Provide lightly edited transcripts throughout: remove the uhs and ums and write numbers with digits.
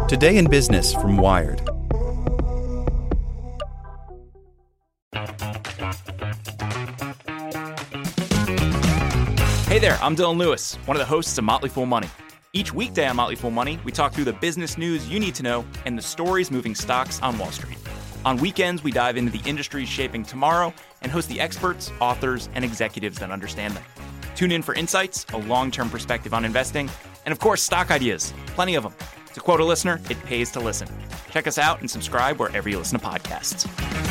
Today in Business from Wired. Hey there, I'm Dylan Lewis, one of the hosts of Motley Fool Money. Each weekday on Motley Fool Money, we talk through the business news you need to know and the stories moving stocks on Wall Street. On weekends, we dive into the industries shaping tomorrow and host the experts, authors, and executives that understand them. Tune in for insights, a long-term perspective on investing, and of course, stock ideas. Plenty of them. To quote a listener, it pays to listen. Check us out and subscribe wherever you listen to podcasts.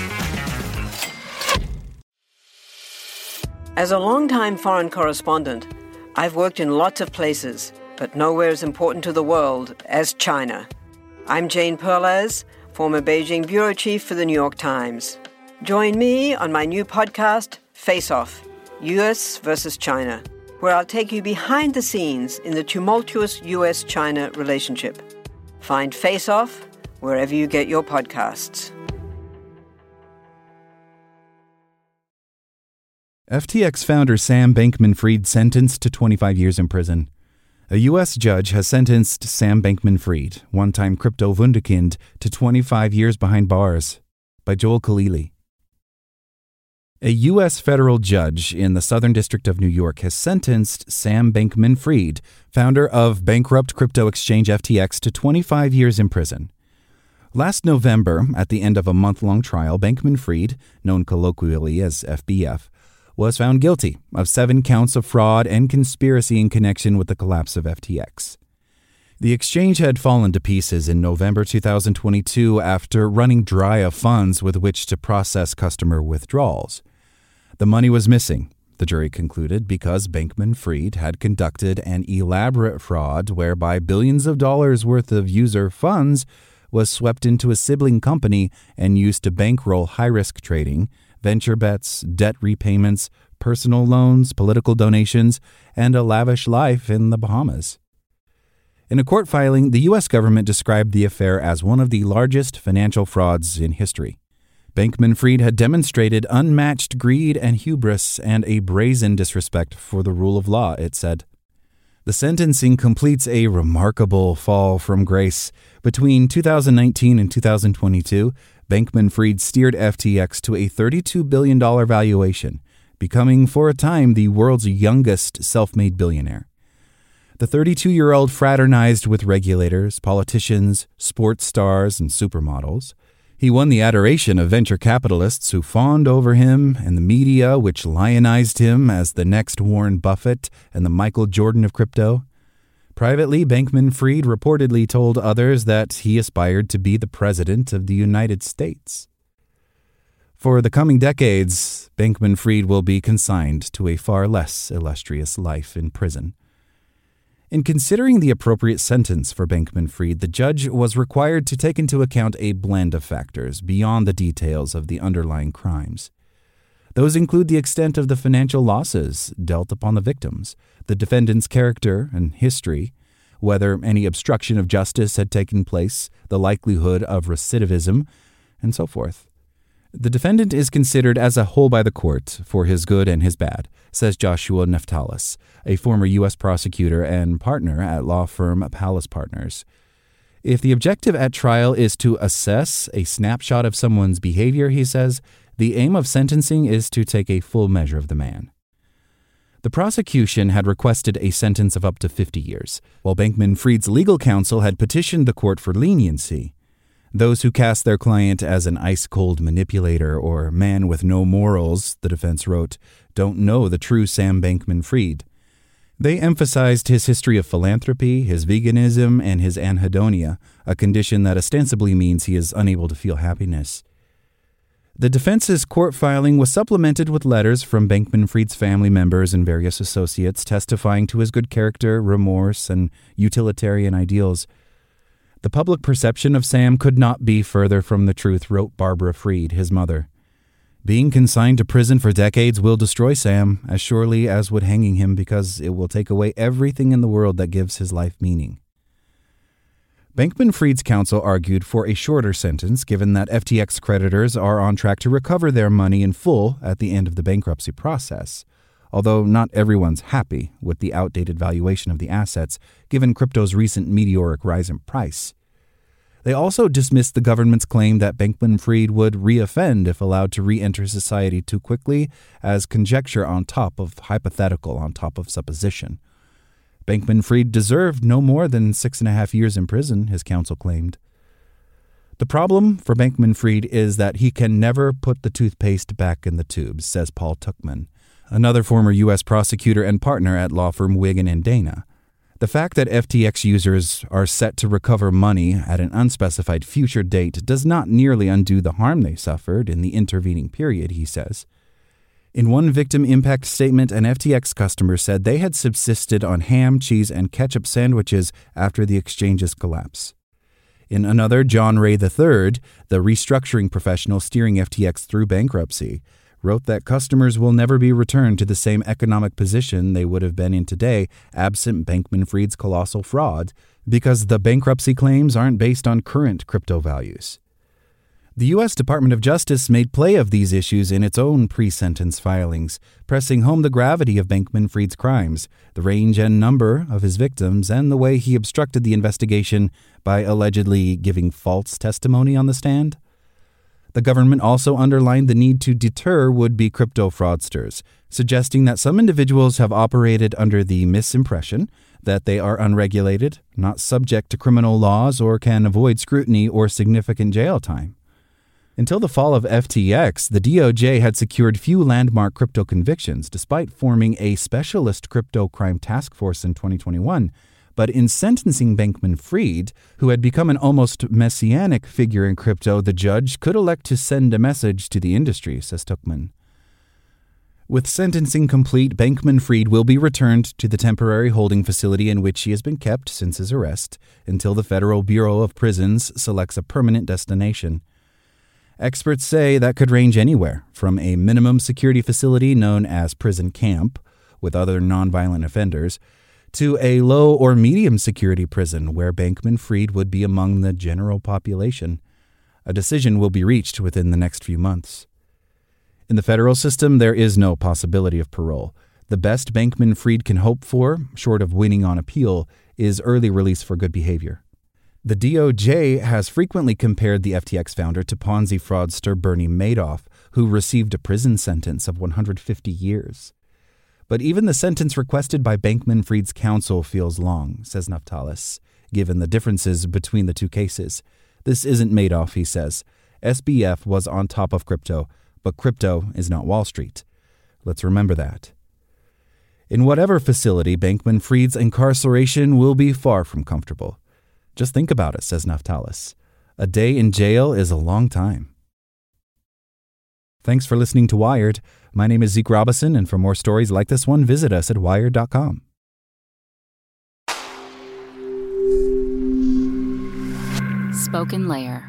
As a longtime foreign correspondent, I've worked in lots of places, but nowhere as important to the world as China. I'm Jane Perlez, former Beijing bureau chief for the New York Times. Join me on my new podcast, Face Off, U.S. versus China, where I'll take you behind the scenes in the tumultuous U.S.-China relationship. Find Face Off wherever you get your podcasts. FTX founder Sam Bankman-Fried sentenced to 25 years in prison. A U.S. judge has sentenced Sam Bankman-Fried, one-time crypto wunderkind, to 25 years behind bars. By Joel Khalili. A U.S. federal judge in the Southern District of New York has sentenced Sam Bankman-Fried, founder of bankrupt crypto exchange FTX, to 25 years in prison. Last November, at the end of a month-long trial, Bankman-Fried, known colloquially as FBF, was found guilty of 7 counts of fraud and conspiracy in connection with the collapse of FTX. The exchange had fallen to pieces in November 2022 after running dry of funds with which to process customer withdrawals. The money was missing, the jury concluded, because Bankman-Fried had conducted an elaborate fraud whereby billions of dollars worth of user funds was swept into a sibling company and used to bankroll high-risk trading, venture bets, debt repayments, personal loans, political donations, and a lavish life in the Bahamas. In a court filing, the U.S. government described the affair as one of the largest financial frauds in history. Bankman-Fried had demonstrated unmatched greed and hubris and a brazen disrespect for the rule of law, it said. The sentencing completes a remarkable fall from grace. Between 2019 and 2022, Bankman-Fried steered FTX to a $32 billion valuation, becoming for a time the world's youngest self-made billionaire. The 32-year-old fraternized with regulators, politicians, sports stars, and supermodels. He won the adoration of venture capitalists who fawned over him and the media, which lionized him as the next Warren Buffett and the Michael Jordan of crypto. Privately, Bankman-Fried reportedly told others that he aspired to be the president of the United States. For the coming decades, Bankman-Fried will be consigned to a far less illustrious life in prison. In considering the appropriate sentence for Bankman-Fried, the judge was required to take into account a blend of factors beyond the details of the underlying crimes. Those include the extent of the financial losses dealt upon the victims, the defendant's character and history, whether any obstruction of justice had taken place, the likelihood of recidivism, and so forth. The defendant is considered as a whole by the court for his good and his bad, says Joshua Neftalis, a former U.S. prosecutor and partner at law firm Palace Partners. If the objective at trial is to assess a snapshot of someone's behavior, he says, the aim of sentencing is to take a full measure of the man. The prosecution had requested a sentence of up to 50 years, while Bankman-Fried's legal counsel had petitioned the court for leniency. Those who cast their client as an ice-cold manipulator or man with no morals, the defense wrote, don't know the true Sam Bankman-Fried. They emphasized his history of philanthropy, his veganism, and his anhedonia, a condition that ostensibly means he is unable to feel happiness. The defense's court filing was supplemented with letters from Bankman-Fried's family members and various associates testifying to his good character, remorse, and utilitarian ideals. The public perception of Sam could not be further from the truth, wrote Barbara Fried, his mother. Being consigned to prison for decades will destroy Sam as surely as would hanging him, because it will take away everything in the world that gives his life meaning. Bankman-Fried's counsel argued for a shorter sentence, given that FTX creditors are on track to recover their money in full at the end of the bankruptcy process, although not everyone's happy with the outdated valuation of the assets, given crypto's recent meteoric rise in price. They also dismissed the government's claim that Bankman-Fried would reoffend if allowed to re-enter society too quickly as conjecture on top of hypothetical on top of supposition. Bankman-Fried deserved no more than 6.5 years in prison, his counsel claimed. The problem for Bankman-Fried is that he can never put the toothpaste back in the tubes, says Paul Tuchman, another former U.S. prosecutor and partner at law firm Wiggin & Dana. The fact that FTX users are set to recover money at an unspecified future date does not nearly undo the harm they suffered in the intervening period, he says. In one victim impact statement, an FTX customer said they had subsisted on ham, cheese, and ketchup sandwiches after the exchange's collapse. In another, John Ray III, the restructuring professional steering FTX through bankruptcy, wrote that customers will never be returned to the same economic position they would have been in today absent Bankman-Fried's colossal fraud, because the bankruptcy claims aren't based on current crypto values. The U.S. Department of Justice made play of these issues in its own pre-sentence filings, pressing home the gravity of Bankman-Fried's crimes, the range and number of his victims, and the way he obstructed the investigation by allegedly giving false testimony on the stand. The government also underlined the need to deter would-be crypto fraudsters, suggesting that some individuals have operated under the misimpression that they are unregulated, not subject to criminal laws, or can avoid scrutiny or significant jail time. Until the fall of FTX, the DOJ had secured few landmark crypto convictions, despite forming a specialist crypto crime task force in 2021. But in sentencing Bankman-Fried, who had become an almost messianic figure in crypto, the judge could elect to send a message to the industry, says Tuchman. With sentencing complete, Bankman-Fried will be returned to the temporary holding facility in which he has been kept since his arrest, until the Federal Bureau of Prisons selects a permanent destination. Experts say that could range anywhere from a minimum security facility known as prison camp, with other nonviolent offenders, to a low or medium security prison where Bankman-Fried would be among the general population. A decision will be reached within the next few months. In the federal system, there is no possibility of parole. The best Bankman-Fried can hope for, short of winning on appeal, is early release for good behavior. The DOJ has frequently compared the FTX founder to Ponzi fraudster Bernie Madoff, who received a prison sentence of 150 years. But even the sentence requested by Bankman-Fried's counsel feels long, says Naftalis, given the differences between the two cases. This isn't Madoff, he says. SBF was on top of crypto, but crypto is not Wall Street. Let's remember that. In whatever facility, Bankman-Fried's incarceration will be far from comfortable. Just think about it, says Naftalis. A day in jail is a long time. Thanks for listening to Wired. My name is Zeke Robison, and for more stories like this one, visit us at wired.com. Spoken Layer.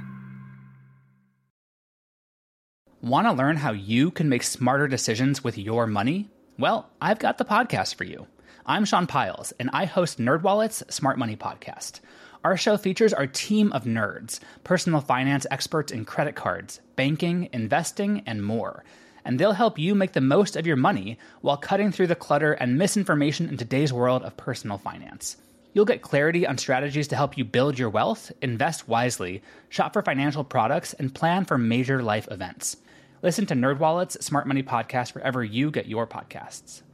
Want to learn how you can make smarter decisions with your money? Well, I've got the podcast for you. I'm Sean Piles, and I host NerdWallet's Smart Money Podcast. Our show features our team of nerds, personal finance experts in credit cards, banking, investing, and more. And they'll help you make the most of your money while cutting through the clutter and misinformation in today's world of personal finance. You'll get clarity on strategies to help you build your wealth, invest wisely, shop for financial products, and plan for major life events. Listen to NerdWallet's Smart Money Podcast wherever you get your podcasts.